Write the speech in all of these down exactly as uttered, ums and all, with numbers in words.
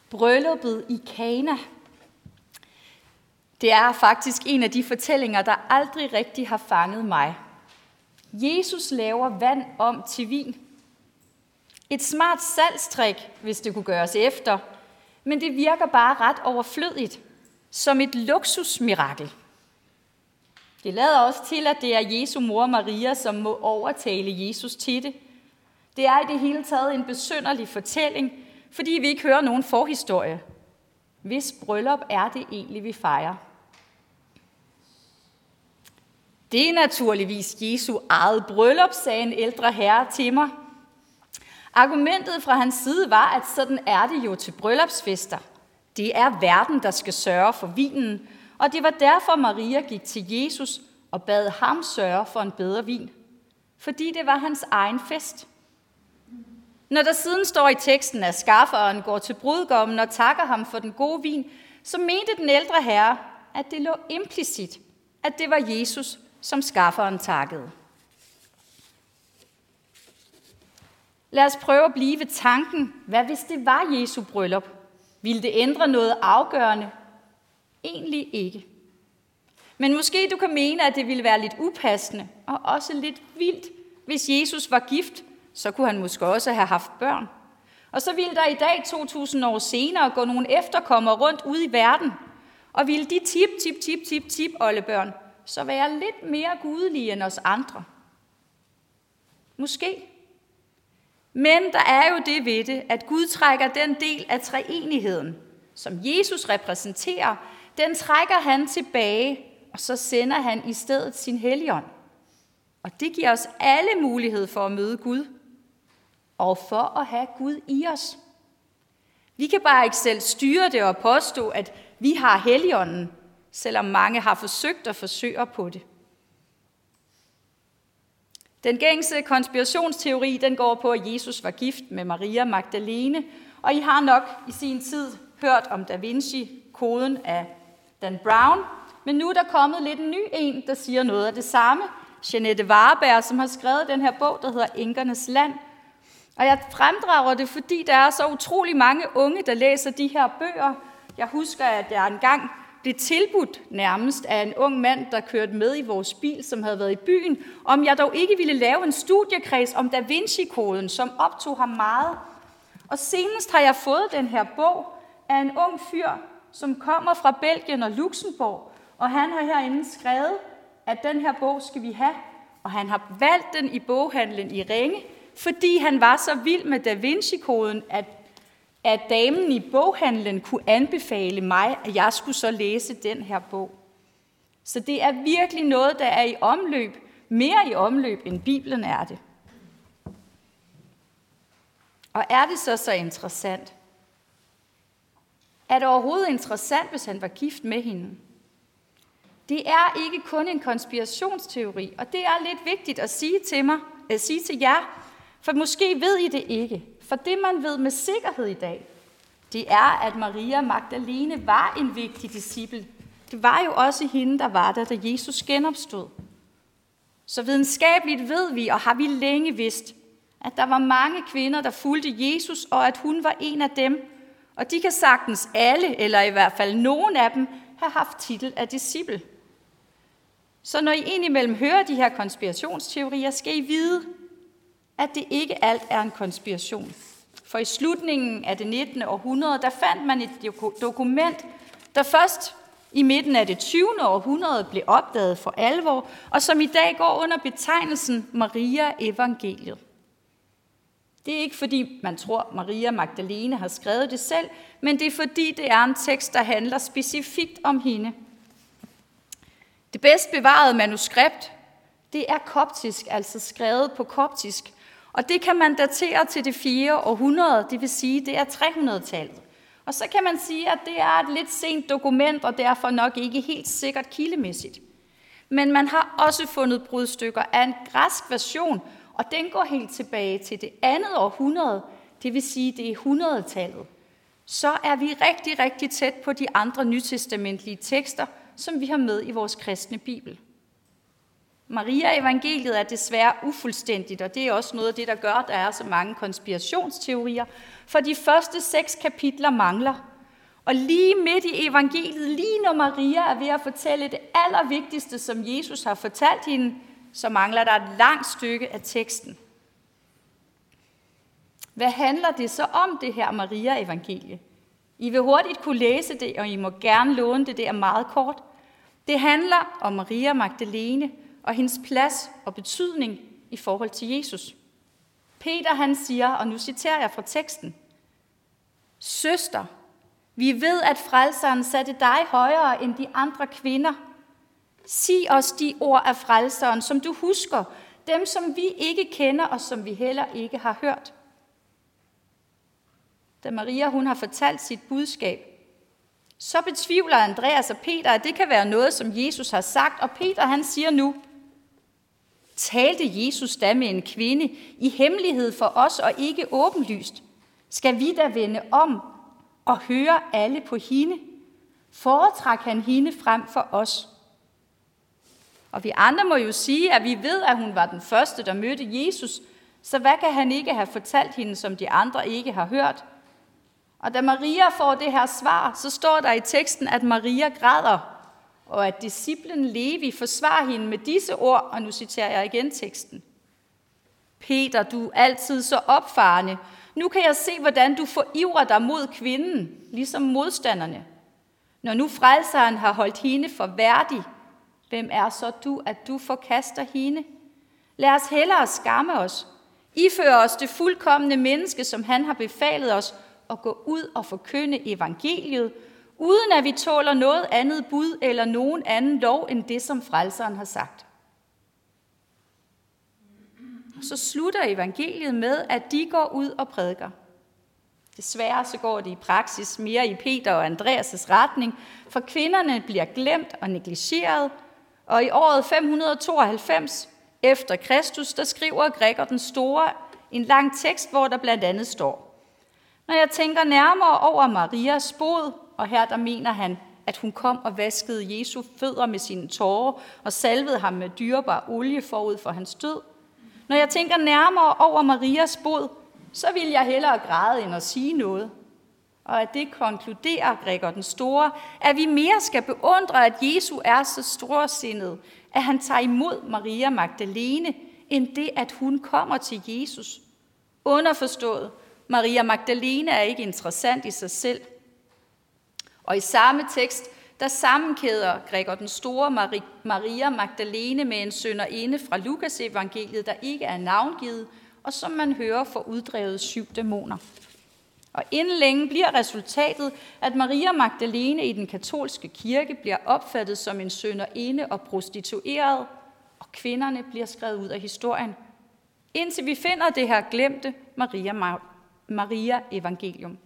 Brylluppet i Kana. Det er faktisk en af de fortællinger, der aldrig rigtig har fanget mig. Jesus laver vand om til vin. Et smart salgstrik, hvis det kunne gøres efter, men det virker bare ret overflødigt, som et luksusmirakel. Det lader også til, at det er Jesu mor Maria, som må overtale Jesus til det. Det er i det hele taget en besynderlig fortælling, fordi vi ikke hører nogen forhistorie. Hvis bryllup er det egentlig, vi fejrer? Det er naturligvis Jesu eget bryllup, sagde en ældre herre til mig. Argumentet fra hans side var, at sådan er det jo til bryllupsfester. Det er verden, der skal sørge for vinen, og det var derfor Maria gik til Jesus og bad ham sørge for en bedre vin. Fordi det var hans egen fest. Når der siden står i teksten, at skafferen går til brudgommen og takker ham for den gode vin, så mente den ældre herre, at det lå implicit, at det var Jesus, som skafferen takkede. Lad os prøve at blive ved tanken. Hvad hvis det var Jesu bryllup? Ville det ændre noget afgørende? Egentlig ikke. Men måske du kan mene, at det ville være lidt upassende og også lidt vildt. Hvis Jesus var gift, så kunne han måske også have haft børn. Og så ville der i dag, to tusind år senere, gå nogle efterkommere rundt ude i verden. Og ville de tip, tip, tip, tip, tip oldebørn så være lidt mere gudelige end os andre? Måske. Men der er jo det ved det, at Gud trækker den del af treenigheden, som Jesus repræsenterer, den trækker han tilbage, og så sender han i stedet sin Helligånd. Og det giver os alle mulighed for at møde Gud, og for at have Gud i os. Vi kan bare ikke selv styre det og påstå, at vi har Helligånden, selvom mange har forsøgt og forsøger på det. Den gængse konspirationsteori, den går på, at Jesus var gift med Maria Magdalene, og I har nok i sin tid hørt om Da Vinci-koden af Dan Brown, men nu er der kommet lidt en ny en, der siger noget af det samme. Jeanette Varberg, som har skrevet den her bog, der hedder Enkernes Land. Og jeg fremdrager det, fordi der er så utrolig mange unge, der læser de her bøger. Jeg husker, at jeg engang blev tilbudt nærmest af en ung mand, der kørte med i vores bil, som havde været i byen, om jeg dog ikke ville lave en studiekreds om Da Vinci-koden, som optog ham meget. Og senest har jeg fået den her bog af en ung fyr, som kommer fra Belgien og Luxembourg, og han har herinde skrevet, at den her bog skal vi have, og han har valgt den i boghandlen i Ringe, fordi han var så vild med Da Vinci-koden, at, at damen i boghandlen kunne anbefale mig, at jeg skulle så læse den her bog. Så det er virkelig noget, der er i omløb, mere i omløb, end Bibelen er det. Og er det så så interessant? Er det overhovedet interessant, hvis han var gift med hende? Det er ikke kun en konspirationsteori, og det er lidt vigtigt at sige til mig, at sige til jer, for måske ved I det ikke. For det, man ved med sikkerhed i dag, det er, at Maria Magdalene var en vigtig disciple. Det var jo også hende, der var der, da Jesus genopstod. Så videnskabeligt ved vi, og har vi længe vidst, at der var mange kvinder, der fulgte Jesus, og at hun var en af dem. Og de kan sagtens alle, eller i hvert fald nogen af dem, have haft titel af disciple. Så når I indimellem hører de her konspirationsteorier, skal I vide, at det ikke alt er en konspiration. For i slutningen af det nittende århundrede, der fandt man et dokument, der først i midten af det tyvende århundrede blev opdaget for alvor, og som i dag går under betegnelsen Maria Evangeliet. Det er ikke fordi, man tror, Maria Magdalene har skrevet det selv, men det er fordi, det er en tekst, der handler specifikt om hende. Det bedst bevarede manuskript, det er koptisk, altså skrevet på koptisk, og det kan man datere til det fjerde århundrede, det vil sige, det er tre hundrede-tallet. Og så kan man sige, at det er et lidt sent dokument, og derfor nok ikke helt sikkert kildemæssigt. Men man har også fundet brudstykker af en græsk version, og den går helt tilbage til det andet århundrede, det vil sige, det er hundrede-tallet. Så er vi rigtig, rigtig tæt på de andre nytestamentlige tekster, som vi har med i vores kristne bibel. Maria-evangeliet er desværre ufuldstændigt, og det er også noget af det, der gør, at der er så mange konspirationsteorier, for de første seks kapitler mangler. Og lige midt i evangeliet, lige når Maria er ved at fortælle det allervigtigste, som Jesus har fortalt hende, så mangler der et langt stykke af teksten. Hvad handler det så om, det her Maria-evangelie? I vil hurtigt kunne læse det, og I må gerne låne det, det er meget kort. Det handler om Maria Magdalene og hendes plads og betydning i forhold til Jesus. Peter han siger, og nu citerer jeg fra teksten: Søster, vi ved, at frelseren satte dig højere end de andre kvinder. Sig os de ord af frelseren, som du husker, dem som vi ikke kender og som vi heller ikke har hørt. Da Maria hun har fortalt sit budskab, så betvivler Andreas og Peter, at det kan være noget, som Jesus har sagt, og Peter han siger nu: Talte Jesus da med en kvinde i hemmelighed for os og ikke åbenlyst? Skal vi da vende om og høre alle på hende? Foretræk han hende frem for os? Og vi andre må jo sige, at vi ved, at hun var den første, der mødte Jesus, så hvad kan han ikke have fortalt hende, som de andre ikke har hørt? Og da Maria får det her svar, så står der i teksten, at Maria græder, og at disciplen Levi forsvarer hende med disse ord, og nu citerer jeg igen teksten. Peter, du er altid så opfarende. Nu kan jeg se, hvordan du forivrer dig mod kvinden, ligesom modstanderne. Når nu frelseren har holdt hende for værdig, hvem er så du, at du forkaster hende? Lad os hellere skamme os. Ifør os det fuldkomne menneske, som han har befalet os, at gå ud og forkynde evangeliet, uden at vi tåler noget andet bud eller nogen anden lov, end det, som frelseren har sagt. Så slutter evangeliet med, at de går ud og prædiker. Desværre så går det i praksis mere i Peter og Andreas' retning, for kvinderne bliver glemt og negligeret, og i året fem hundrede tooghalvfems efter Kristus, der skriver Gregor den Store en lang tekst, hvor der blandt andet står: Når jeg tænker nærmere over Marias bod, og her der mener han, at hun kom og vaskede Jesu fødder med sine tårer og salvede ham med dyrebar olie forud for hans død. Når jeg tænker nærmere over Marias bod, så vil jeg hellere græde end at sige noget. Og at det konkluderer Gregor den Store, at vi mere skal beundre, at Jesus er så storsindet, at han tager imod Maria Magdalene, end det, at hun kommer til Jesus. Underforstået, Maria Magdalene er ikke interessant i sig selv. Og i samme tekst, der sammenkæder Gregor den Store Maria Magdalene med en sønderinde fra Lukas evangeliet, der ikke er navngivet, og som man hører får uddrevet syv dæmoner. Og inden længe bliver resultatet, at Maria Magdalene i den katolske kirke bliver opfattet som en sønderinde og prostitueret, og kvinderne bliver skrevet ud af historien, indtil vi finder det her glemte Maria, Maria evangelium.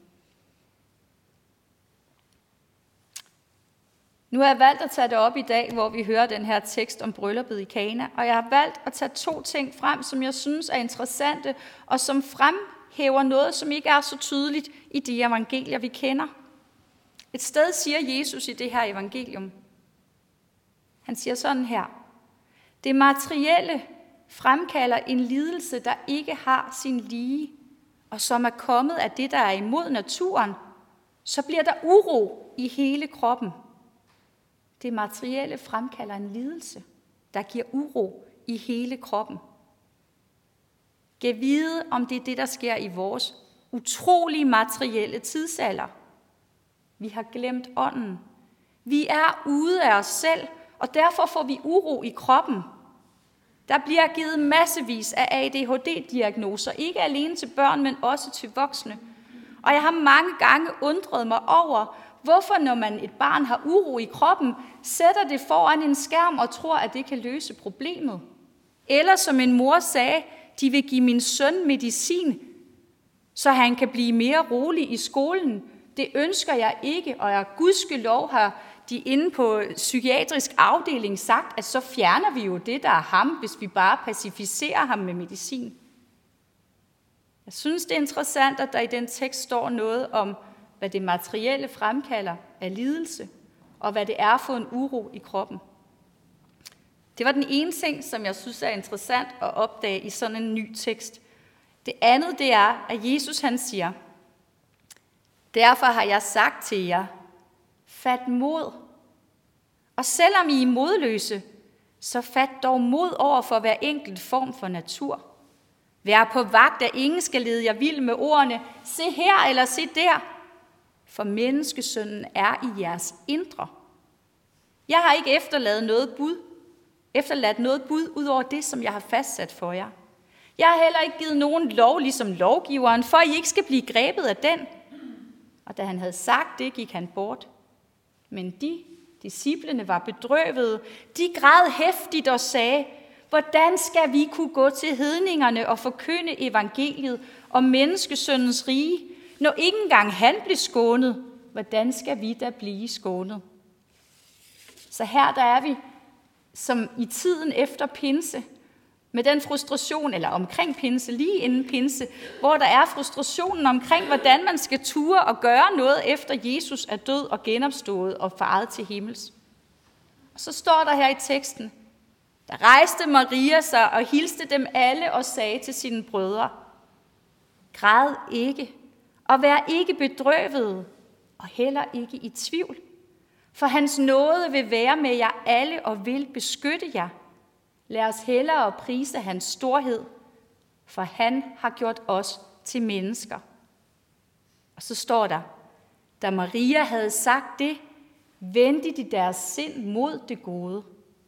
Nu har jeg valgt at tage det op i dag, hvor vi hører den her tekst om brylluppet i Kana, og jeg har valgt at tage to ting frem, som jeg synes er interessante, og som fremhæver noget, som ikke er så tydeligt i de evangelier, vi kender. Et sted siger Jesus i det her evangelium. Han siger sådan her: Det materielle fremkalder en lidelse, der ikke har sin lige, og som er kommet af det, der er imod naturen, så bliver der uro i hele kroppen. Det materielle fremkalder en lidelse, der giver uro i hele kroppen. Gad vide, om det er det, der sker i vores utrolige materielle tidsalder. Vi har glemt ånden. Vi er ude af os selv, og derfor får vi uro i kroppen. Der bliver givet massevis af A D H D-diagnoser, ikke alene til børn, men også til voksne. Og jeg har mange gange undret mig over, hvorfor når man et barn har uro i kroppen, sætter det foran en skærm og tror, at det kan løse problemet. Eller som en mor sagde, de vil give min søn medicin, så han kan blive mere rolig i skolen. Det ønsker jeg ikke, og jeg gudskelov har de inde på psykiatrisk afdeling sagt, at så fjerner vi jo det, der er ham, hvis vi bare pacificerer ham med medicin. Jeg synes, det er interessant, at der i den tekst står noget om, hvad det materielle fremkalder af lidelse, og hvad det er for en uro i kroppen. Det var den ene ting, som jeg synes er interessant at opdage i sådan en ny tekst. Det andet, det er, at Jesus han siger, derfor har jeg sagt til jer, fat mod. Og selvom I er modløse, så fat dog mod over for hver enkelt form for natur. Vær på vagt, at ingen skal lede jer vild med ordene, se her eller se der, for menneskesønnen er i jeres indre. Jeg har ikke efterladt noget bud, efterladt noget bud ud over det, som jeg har fastsat for jer. Jeg har heller ikke givet nogen lov, ligesom lovgiveren, for I ikke skal blive grebet af den. Og da han havde sagt det, gik han bort. Men de, disciplene, var bedrøvede. De græd heftigt og sagde, hvordan skal vi kunne gå til hedningerne og forkynde evangeliet om menneskesøndens rige, når ikke engang han blev skånet? Hvordan skal vi da blive skånet? Så her der er vi, som i tiden efter pinse, med den frustration, eller omkring pinse, lige inden pinse, hvor der er frustrationen omkring, hvordan man skal ture og gøre noget, efter Jesus er død og genopstået og faret til himmels. Og så står der her i teksten, der rejste Maria sig og hilste dem alle og sagde til sine brødre, græd ikke, og vær ikke bedrøvede, og heller ikke i tvivl, for hans nåde vil være med jer alle og vil beskytte jer. Lad os hellere prise hans storhed, for han har gjort os til mennesker. Og så står der, da Maria havde sagt det, vendte de deres sind mod det gode.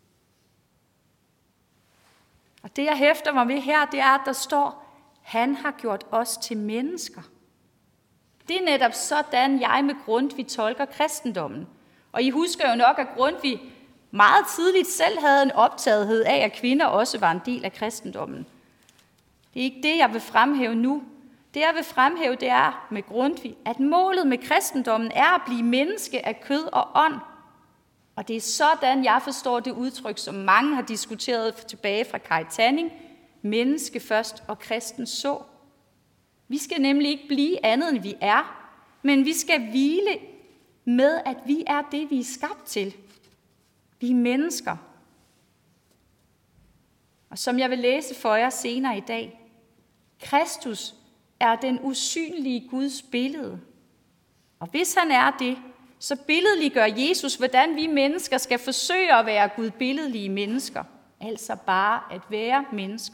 Og det jeg hæfter mig ved her, det er, at der står, han har gjort os til mennesker. Det er netop sådan, jeg med Grundtvig tolker kristendommen. Og I husker jo nok, at Grundtvig meget tidligt selv havde en optagethed af, at kvinder også var en del af kristendommen. Det er ikke det, jeg vil fremhæve nu. Det, jeg vil fremhæve, det er med Grundtvig, at målet med kristendommen er at blive menneske af kød og ånd. Og det er sådan, jeg forstår det udtryk, som mange har diskuteret tilbage fra Kaj Tanning, menneske først og kristen så. Vi skal nemlig ikke blive andet, end vi er, men vi skal hvile med, at vi er det, vi er skabt til. Vi er mennesker. Og som jeg vil læse for jer senere i dag, Kristus er den usynlige Guds billede. Og hvis han er det, så billedliggør Jesus, hvordan vi mennesker skal forsøge at være gudbilledlige mennesker. Altså bare at være mennesker.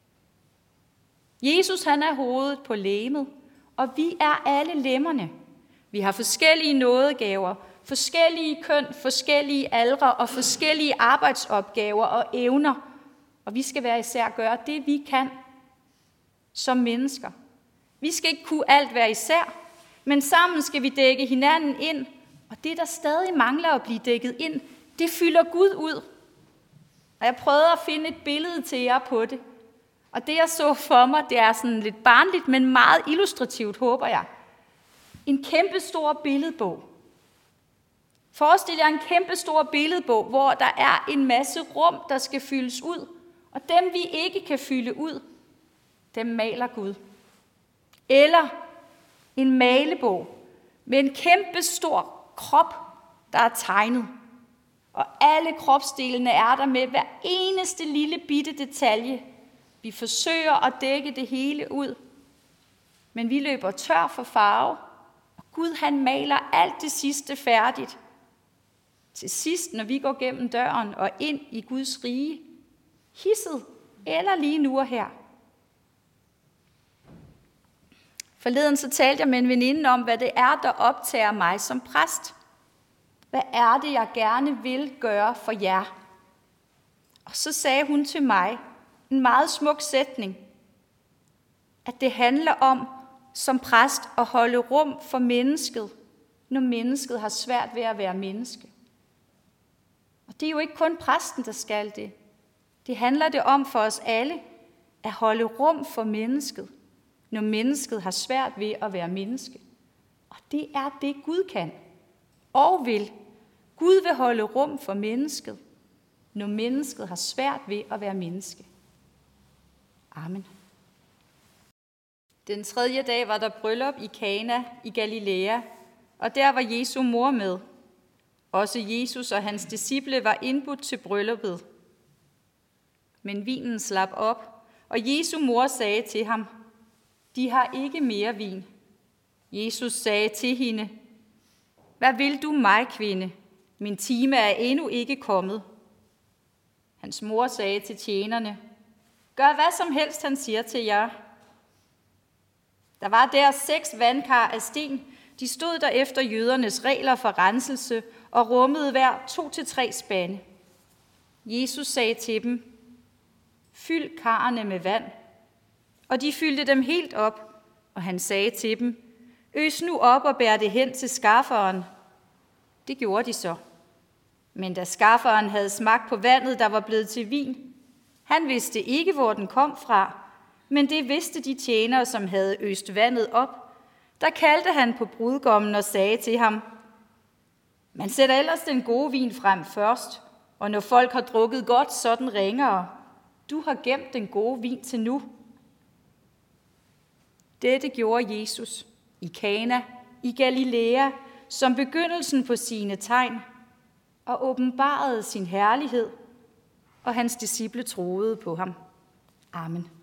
Jesus han er hovedet på legemet, og vi er alle lemmerne. Vi har forskellige nådegaver, forskellige køn, forskellige aldre og forskellige arbejdsopgaver og evner. Og vi skal være især gøre det, vi kan som mennesker. Vi skal ikke kunne alt være især, men sammen skal vi dække hinanden ind. Og det, der stadig mangler at blive dækket ind, det fylder Gud ud. Og jeg prøvede at finde et billede til jer på det. Og det, jeg så for mig, det er sådan lidt barnligt, men meget illustrativt, håber jeg. En kæmpe stor billedbog. Forestil jer en kæmpe stor billedbog, hvor der er en masse rum, der skal fyldes ud. Og dem, vi ikke kan fylde ud, dem maler Gud. Eller en malebog med en kæmpe stor krop, der er tegnet. Og alle kropsdelene er der med hver eneste lille bitte detalje. Vi forsøger at dække det hele ud. Men vi løber tør for farve. Og Gud han maler alt det sidste færdigt. Til sidst, når vi går gennem døren og ind i Guds rige, hisset eller lige nu og her. Forleden så talte jeg med en veninde om, hvad det er, der optager mig som præst. Hvad er det, jeg gerne vil gøre for jer? Og så sagde hun til mig en meget smuk sætning, at det handler om som præst at holde rum for mennesket, når mennesket har svært ved at være menneske. Og det er jo ikke kun præsten, der skal det. Det handler det om for os alle, at holde rum for mennesket, når mennesket har svært ved at være menneske. Og det er det, Gud kan og vil. Gud vil holde rum for mennesket, når mennesket har svært ved at være menneske. Amen. Den tredje dag var der bryllup i Kana i Galilea, og der var Jesu mor med. Også Jesus og hans disciple var indbudt til brylluppet. Men vinen slap op, og Jesu mor sagde til ham, de har ikke mere vin. Jesus sagde til hende, hvad vil du mig, kvinde? Min time er endnu ikke kommet. Hans mor sagde til tjenerne, gør hvad som helst, han siger til jer. Der var der seks vandkar af sten. De stod der efter jødernes regler for renselse og rummede hver to til tre spande. Jesus sagde til dem, fyld karrene med vand. Og de fyldte dem helt op, og han sagde til dem, øs nu op og bær det hen til skafferen. Det gjorde de så. Men da skafferen havde smagt på vandet, der var blevet til vin, han vidste ikke, hvor den kom fra, men det vidste de tjenere, som havde øst vandet op. Der kaldte han på brudgommen og sagde til ham, man sætter ellers den gode vin frem først, og når folk har drukket godt, så den ringere. Du har gemt den gode vin til nu. Dette gjorde Jesus i Kana, i Galilea, som begyndelsen på sine tegn, og åbenbarede sin herlighed, og hans disciple troede på ham. Amen.